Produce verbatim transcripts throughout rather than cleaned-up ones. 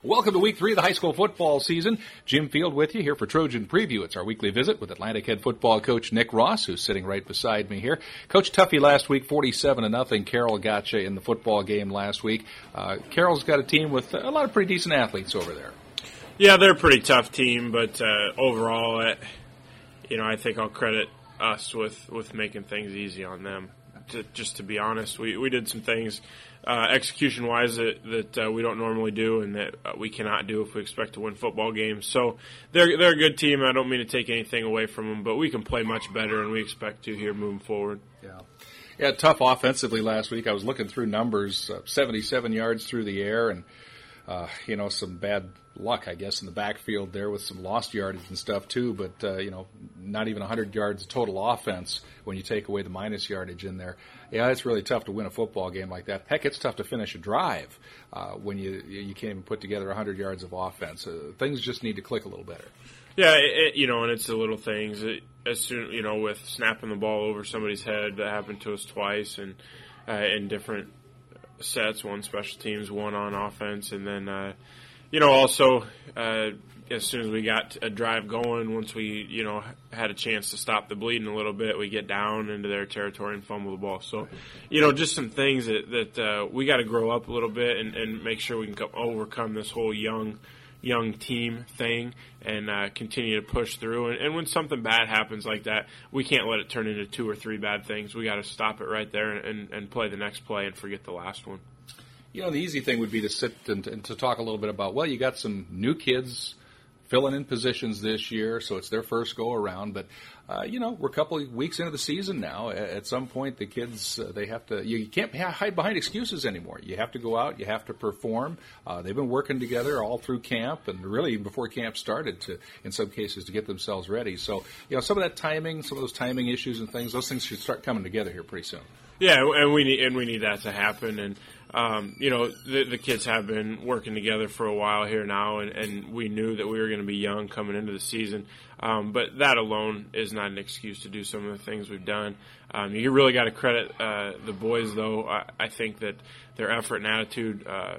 Welcome to week three of the high school football season. Jim Field with you here for Trojan Preview. It's our weekly visit with Atlantic head football coach Nick Ross, who's sitting right beside me here. Coach Tuffy last week, forty-seven to nothing. Carroll got you in the football game last week. Uh, Carroll's got a team with a lot of pretty decent athletes over there. Yeah, they're a pretty tough team, but uh, overall, uh, you know, I think I'll credit us with, with making things easy on them. To, just to be honest, we, we did some things uh, execution-wise that, that uh, we don't normally do and that uh, we cannot do if we expect to win football games. So they're they're a good team. I don't mean to take anything away from them, but we can play much better, and we expect to here moving forward. Yeah, yeah, tough offensively last week. I was looking through numbers, uh, seventy-seven yards through the air, and uh, you know, some bad luck, I guess, in the backfield there with some lost yardage and stuff too, but, uh, you know, not even one hundred yards total offense when you take away the minus yardage in there. Yeah, it's really tough to win a football game like that. Heck, it's tough to finish a drive uh, when you you can't even put together one hundred yards of offense. Uh, things just need to click a little better. Yeah, it, you know, and it's the little things. It, as soon, you know, with snapping the ball over somebody's head, that happened to us twice, and uh, in different sets, one special teams, one on offense, and then, uh, you know, also uh, as soon as we got a drive going, once we, you know, had a chance to stop the bleeding a little bit, we get down into their territory and fumble the ball. So, you know, just some things that, that uh, we got to grow up a little bit and, and make sure we can come, overcome this whole young young team thing and uh, continue to push through. And, and when something bad happens like that, we can't let it turn into two or three bad things. We got to stop it right there and, and play the next play and forget the last one. You know, the easy thing would be to sit and, and to talk a little bit about, well, you got some new kids filling in positions this year, so it's their first go around. But, uh, you know, we're a couple of weeks into the season now. At some point, the kids, uh, they have to, you can't hide behind excuses anymore. You have to go out, you have to perform. Uh, they've been working together all through camp and really even before camp started to, in some cases, to get themselves ready. So, you know, some of that timing, some of those timing issues and things, those things should start coming together here pretty soon. Yeah, and we need and we need that to happen. And um, you know, the, the kids have been working together for a while here now, and, and we knew that we were going to be young coming into the season. Um, but that alone is not an excuse to do some of the things we've done. Um, you really got to credit uh, the boys, though. I, I think that their effort and attitude uh,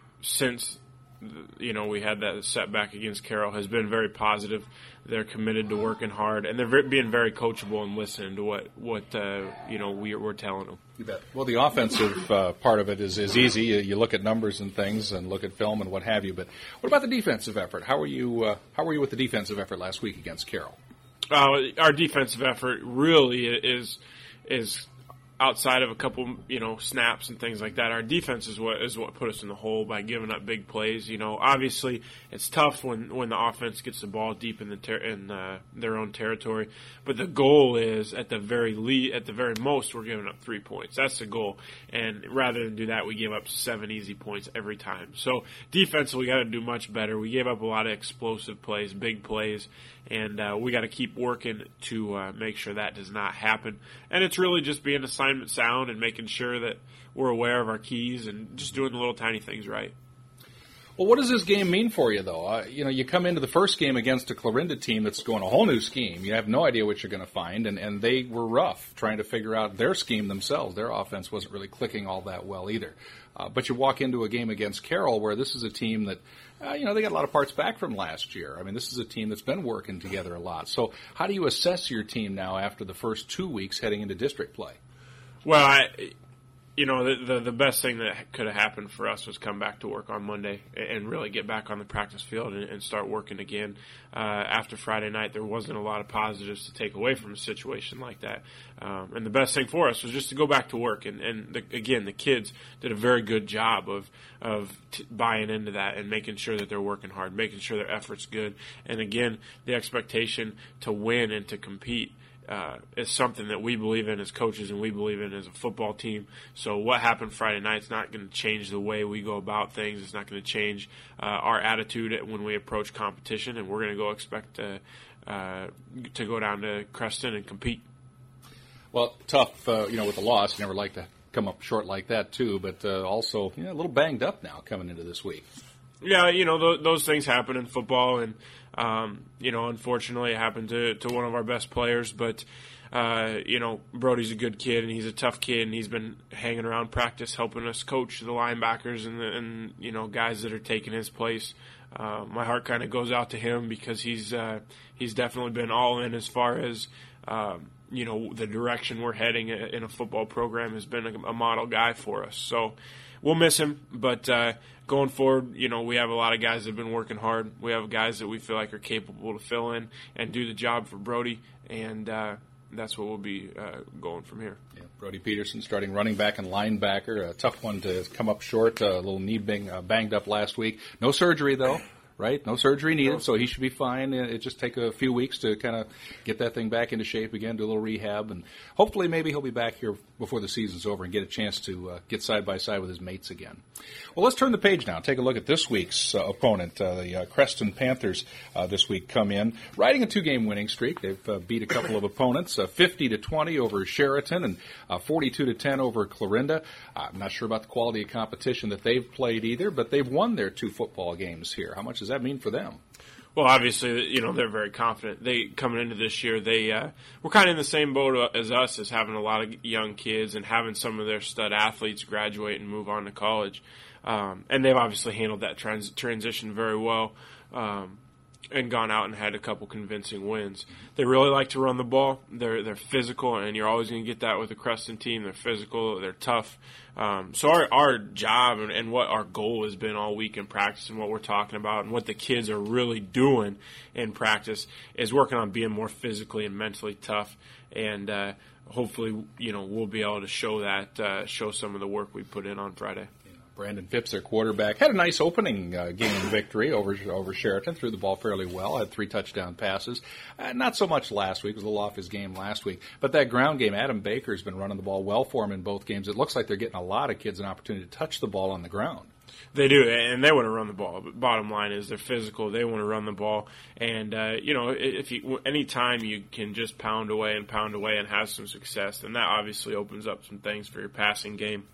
since you know we had that setback against Carroll has been very positive. They're committed to working hard, and they're very, being very coachable and listening to what what uh, you know we, we're telling them. You bet. Well, the offensive uh, part of it is, is easy. You, you look at numbers and things, and look at film and what have you. But what about the defensive effort? How were you? Uh, how were you with the defensive effort last week against Carroll? Uh, our defensive effort really is is. Outside of a couple, you know, snaps and things like that, our defense is what is what put us in the hole by giving up big plays. You know, obviously it's tough when, when the offense gets the ball deep in the ter- in uh, their own territory, but the goal is at the very le- at the very most we're giving up three points. That's the goal, and rather than do that, we give up seven easy points every time. So defensively, we got to do much better. We gave up a lot of explosive plays, big plays. And uh, we got to keep working to uh, make sure that does not happen. And it's really just being assignment sound and making sure that we're aware of our keys and just doing the little tiny things right. Well, what does this game mean for you, though? Uh, you know, you come into the first game against a Clarinda team that's going a whole new scheme. You have no idea what you're going to find, and, and they were rough trying to figure out their scheme themselves. Their offense wasn't really clicking all that well either. Uh, but you walk into a game against Carroll where this is a team that, uh, you know, they got a lot of parts back from last year. I mean, this is a team that's been working together a lot. So how do you assess your team now after the first two weeks heading into district play? Well, I... You know, the, the the best thing that could have happened for us was come back to work on Monday and really get back on the practice field and, and start working again. Uh, after Friday night, there wasn't a lot of positives to take away from a situation like that. Um, and the best thing for us was just to go back to work. And, and the, again, the kids did a very good job of of t- buying into that and making sure that they're working hard, making sure their effort's good. And again, the expectation to win and to compete. Uh, is something that we believe in as coaches and we believe in as a football team. So what happened Friday night is not going to change the way we go about things. It's not going to change uh, our attitude when we approach competition, and we're going to go expect to, uh, to go down to Creston and compete. Well, tough, uh, you know, with the loss. You never like to come up short like that, too, but uh, also you know, a little banged up now coming into this week. Yeah, you know, th- those things happen in football, and, um, you know, unfortunately it happened to, to one of our best players. But, uh, you know, Brody's a good kid and he's a tough kid and he's been hanging around practice helping us coach the linebackers and, the, and you know, guys that are taking his place. Uh, my heart kind of goes out to him because he's uh, he's definitely been all in as far as, um, you know, the direction we're heading in a football program has been a, a model guy for us. So we'll miss him, but uh, going forward, you know, we have a lot of guys that have been working hard. We have guys that we feel like are capable to fill in and do the job for Brody, and uh, that's what we'll be uh, going from here. Yeah, Brody Peterson starting running back and linebacker. A tough one to come up short. A little knee bang, uh, banged up last week. No surgery, though. Right? No surgery needed, so he should be fine. It just take a few weeks to kind of get that thing back into shape again, do a little rehab, and hopefully maybe he'll be back here before the season's over and get a chance to uh, get side by side with his mates again. Well, let's turn the page now. Take a look at this week's uh, opponent. Uh, the uh, Creston Panthers uh, this week come in riding a two-game winning streak. They've uh, beat a couple of opponents, uh, fifty to twenty over Sheraton and uh, forty-two to ten over Clarinda. Uh, I'm not sure about the quality of competition that they've played either, but they've won their two football games here. How much does that mean for them? Well, obviously, you know, they're very confident. They coming into this year, they uh, were kind of in the same boat as us, as having a lot of young kids and having some of their stud athletes graduate and move on to college. Um, and they've obviously handled that trans- transition very well um, and gone out and had a couple convincing wins. They really like to run the ball. They're they're physical, and you're always going to get that with the Creston team. They're physical. They're tough. Um, so our, our job and, and what our goal has been all week in practice and what we're talking about and what the kids are really doing in practice is working on being more physically and mentally tough. And uh, hopefully, you know, we'll be able to show that, uh, show some of the work we put in on Friday. Brandon Phipps, their quarterback, had a nice opening uh, game victory over over Sheraton. Threw the ball fairly well. Had three touchdown passes. Uh, not so much last week. It was a little off his game last week. But that ground game, Adam Baker's been running the ball well for him in both games. It looks like they're getting a lot of kids an opportunity to touch the ball on the ground. They do, and they want to run the ball. But bottom line is they're physical. They want to run the ball, and uh, you know, if you any time you can just pound away and pound away and have some success, then that obviously opens up some things for your passing game.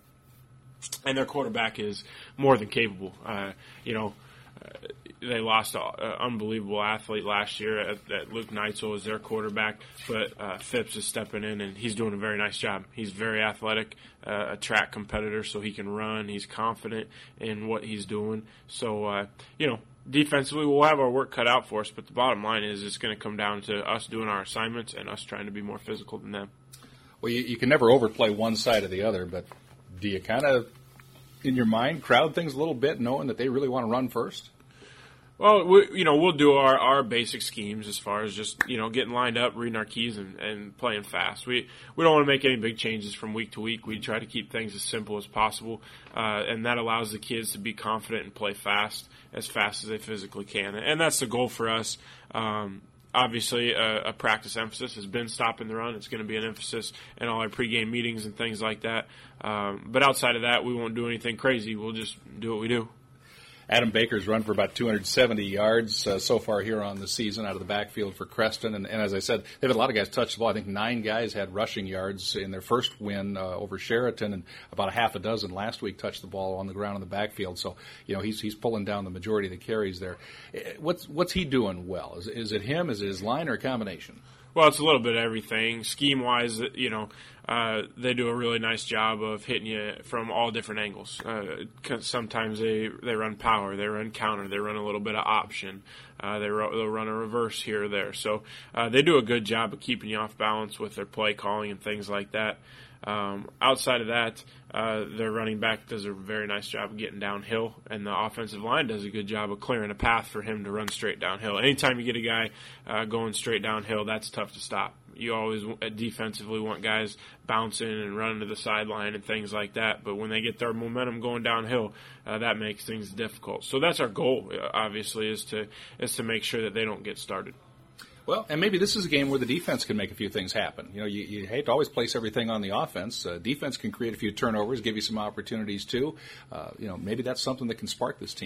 And their quarterback is more than capable. Uh, you know, uh, they lost an unbelievable athlete last year. At, at Luke Neitzel as their quarterback, but uh, Phipps is stepping in, and he's doing a very nice job. He's very athletic, uh, a track competitor, so he can run. He's confident in what he's doing. So, uh, you know, defensively, we'll have our work cut out for us, but the bottom line is it's going to come down to us doing our assignments and us trying to be more physical than them. Well, you, you can never overplay one side or the other, but do you kind of, in your mind, crowd things a little bit, knowing that they really want to run first? Well, we, you know, we'll do our, our basic schemes as far as just, you know, getting lined up, reading our keys, and, and playing fast. We we don't want to make any big changes from week to week. We try to keep things as simple as possible, uh, and that allows the kids to be confident and play fast, as fast as they physically can. And that's the goal for us. Um, Obviously, a, a practice emphasis has been stopping the run. It's going to be an emphasis in all our pregame meetings and things like that. Um, but outside of that, we won't do anything crazy. We'll just do what we do. Adam Baker's run for about two hundred seventy yards uh, so far here on the season out of the backfield for Creston. And, and as I said, they've had a lot of guys touch the ball. I think nine guys had rushing yards in their first win uh, over Sheraton, and about a half a dozen last week touched the ball on the ground in the backfield. So, you know, he's he's pulling down the majority of the carries there. What's what's he doing well? Is, is it him? Is it his line or a combination? Well, it's a little bit of everything. Scheme-wise, you know, uh, they do a really nice job of hitting you from all different angles. Uh, sometimes they, they run power, they run counter, they run a little bit of option. Uh, they ro- they'll run a reverse here or there. So uh, they do a good job of keeping you off balance with their play calling and things like that. Um, outside of that, uh, their running back does a very nice job of getting downhill, and the offensive line does a good job of clearing a path for him to run straight downhill. Anytime you get a guy uh, going straight downhill, that's tough to stop. You always uh, defensively want guys bouncing and running to the sideline and things like that, but when they get their momentum going downhill, uh, that makes things difficult. So that's our goal, obviously, is to is to make sure that they don't get started. Well, and maybe this is a game where the defense can make a few things happen. You know, you, you hate to always place everything on the offense. Uh, defense can create a few turnovers, give you some opportunities too. Uh, you know, maybe that's something that can spark this team.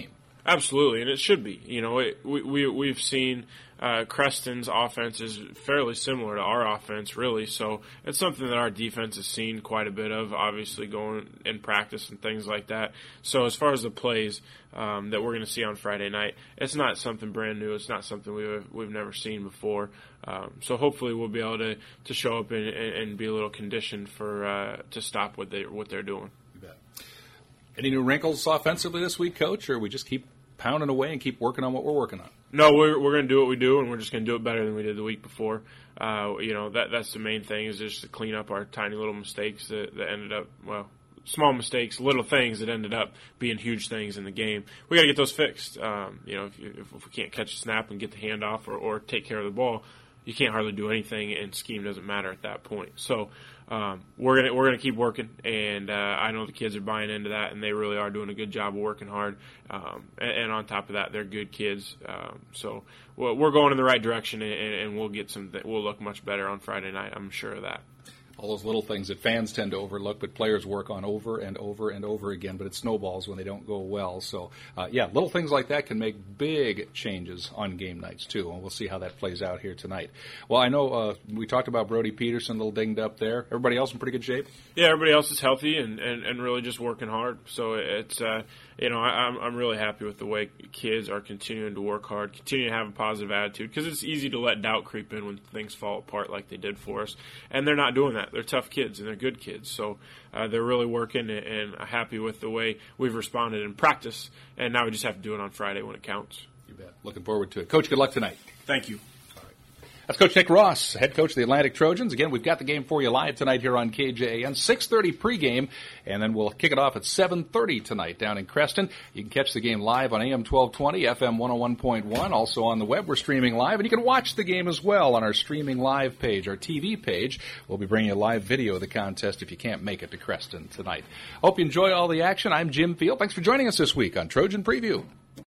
Absolutely, and it should be. You know, it, we, we, we've seen uh, Creston's offense is fairly similar to our offense, really. So it's something that our defense has seen quite a bit of, obviously going in practice and things like that. So as far as the plays um, that we're going to see on Friday night, it's not something brand new. It's not something we've, we've never seen before. Um, so hopefully we'll be able to, to show up and, and be a little conditioned for uh, to stop what, they, what they're doing. You bet. Any new wrinkles offensively this week, Coach, or we just keep pounding away and keep working on what we're working on? No, we're we're going to do what we do, and we're just going to do it better than we did the week before. Uh, you know, that that's the main thing, is just to clean up our tiny little mistakes that, that ended up, well, small mistakes, little things that ended up being huge things in the game. We got to get those fixed. Um, you know, if, you, if, if we can't catch a snap and get the handoff or, or take care of the ball, you can't hardly do anything, and scheme doesn't matter at that point. So um, we're gonna we're gonna keep working, and uh, I know the kids are buying into that, and they really are doing a good job of working hard. Um, and, and on top of that, they're good kids. Um, so we're going in the right direction, and, and we'll get some. We'll look much better on Friday night. I'm sure of that. All those little things that fans tend to overlook, but players work on over and over and over again, but it snowballs when they don't go well. So, uh, yeah, little things like that can make big changes on game nights, too, and we'll see how that plays out here tonight. Well, I know uh, we talked about Brody Peterson, a little dinged up there. Everybody else in pretty good shape? Yeah, everybody else is healthy and, and, and really just working hard. So it's, uh, you know, I, I'm I'm really happy with the way kids are continuing to work hard, continue to have a positive attitude, because it's easy to let doubt creep in when things fall apart like they did for us, and they're not doing that. They're tough kids, and they're good kids. So uh, they're really working, and, and happy with the way we've responded in practice, and now we just have to do it on Friday when it counts. You bet. Looking forward to it. Coach, good luck tonight. Thank you. That's Coach Nick Ross, head coach of the Atlantic Trojans. Again, we've got the game for you live tonight here on K J A N, six thirty pregame, and then we'll kick it off at seven thirty tonight down in Creston. You can catch the game live on A M twelve twenty, F M one oh one point one. Also on the web, we're streaming live, and you can watch the game as well on our streaming live page, our T V page. We'll be bringing you a live video of the contest if you can't make it to Creston tonight. Hope you enjoy all the action. I'm Jim Field. Thanks for joining us this week on Trojan Preview.